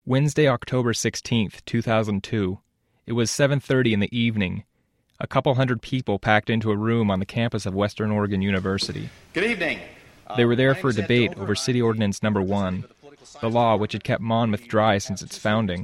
Wednesday, October 16th, 2002. It was 7:30 in the evening. A couple hundred people packed into a room on the campus of Western Oregon University. Good evening. They were there for a debate over City Ordinance Number 1, the law which had kept Monmouth dry since its founding.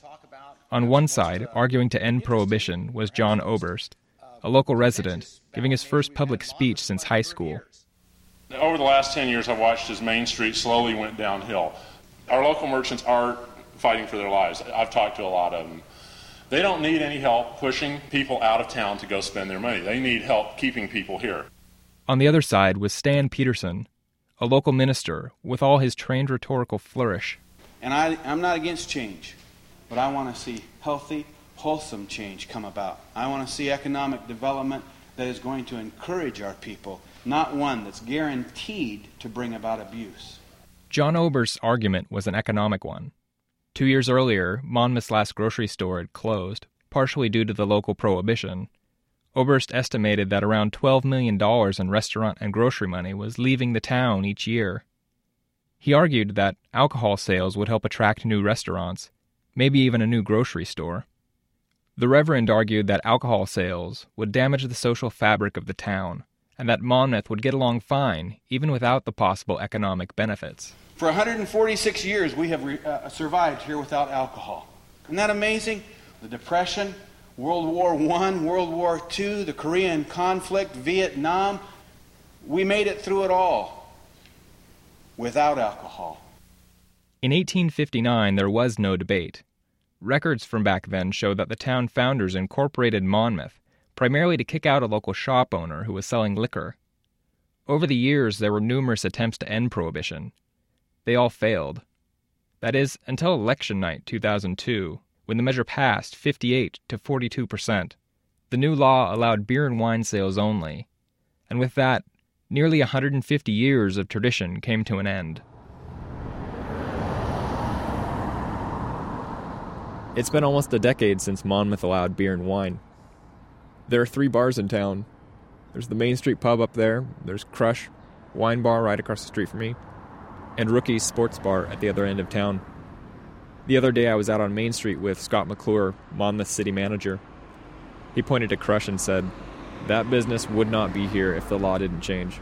On one side, arguing to end prohibition, was John Oberst, a local resident, giving his first public speech since high school. Over the last 10 years, I've watched as Main Street slowly went downhill. Our local merchants are fighting for their lives. I've talked to a lot of them. They don't need any help pushing people out of town to go spend their money. They need help keeping people here. On the other side was Stan Peterson, a local minister with all his trained rhetorical flourish. And I'm not against change, but I want to see healthy, wholesome change come about. I want to see economic development that is going to encourage our people, not one that's guaranteed to bring about abuse. John Oberst's argument was an economic one. 2 years earlier, Monmouth's last grocery store had closed, partially due to the local prohibition. Oberst estimated that around $12 million in restaurant and grocery money was leaving the town each year. He argued that alcohol sales would help attract new restaurants, maybe even a new grocery store. The Reverend argued that alcohol sales would damage the social fabric of the town, and that Monmouth would get along fine, even without the possible economic benefits. For 146 years, we have survived here without alcohol. Isn't that amazing? The Depression, World War I, World War II, the Korean conflict, Vietnam, we made it through it all without alcohol. In 1859, there was no debate. Records from back then show that the town founders incorporated Monmouth, primarily to kick out a local shop owner who was selling liquor. Over the years, there were numerous attempts to end prohibition. They all failed. That is, until election night 2002, when the measure passed 58 to 42%. The new law allowed beer and wine sales only, and with that, nearly 150 years of tradition came to an end. It's been almost a decade since Monmouth allowed beer and wine. There are 3 bars in town. There's the Main Street pub up there, there's Crush, wine bar right across the street from me, and Rookie's Sports Bar at the other end of town. The other day I was out on Main Street with Scott McClure, Monmouth city manager. He pointed to Crush and said, "That business would not be here if the law didn't change."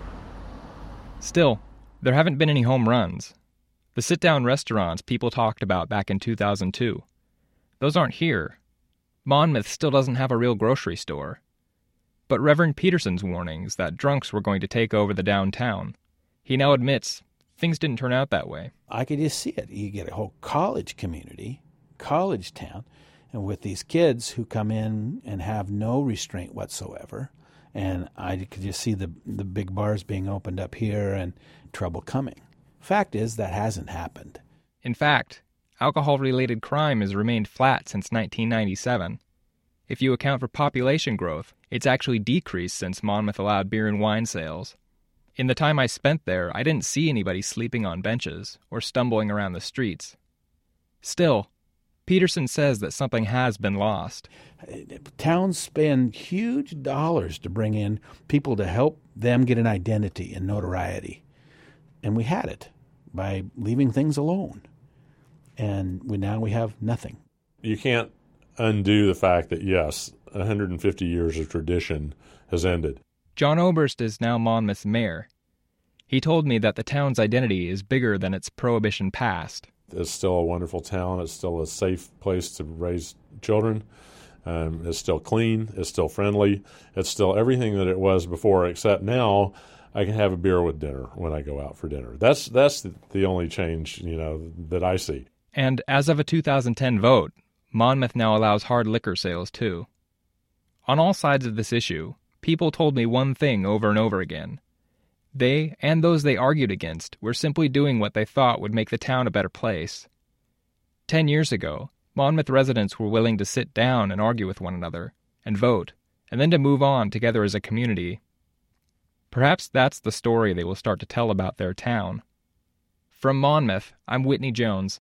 Still, there haven't been any home runs. The sit-down restaurants people talked about back in 2002. Those aren't here. Monmouth still doesn't have a real grocery store. But Reverend Peterson's warnings that drunks were going to take over the downtown, he now admits things didn't turn out that way. I could just see it. You get a whole college community, college town, and with these kids who come in and have no restraint whatsoever, and I could just see the big bars being opened up here and trouble coming. Fact is, that hasn't happened. In fact, alcohol-related crime has remained flat since 1997. If you account for population growth, it's actually decreased since Monmouth allowed beer and wine sales. In the time I spent there, I didn't see anybody sleeping on benches or stumbling around the streets. Still, Peterson says that something has been lost. Towns spend huge dollars to bring in people to help them get an identity and notoriety. And we had it by leaving things alone. And now we have nothing. You can't undo the fact that, yes, 150 years of tradition has ended. John Oberst is now Monmouth's mayor. He told me that the town's identity is bigger than its prohibition past. It's still a wonderful town. It's still a safe place to raise children. It's still clean. It's still friendly. It's still everything that it was before, except now I can have a beer with dinner when I go out for dinner. That's the only change, that I see. And as of a 2010 vote, Monmouth now allows hard liquor sales too. On all sides of this issue, people told me one thing over and over again. They, and those they argued against, were simply doing what they thought would make the town a better place. 10 years ago, Monmouth residents were willing to sit down and argue with one another, and vote, and then to move on together as a community. Perhaps that's the story they will start to tell about their town. From Monmouth, I'm Whitney Jones.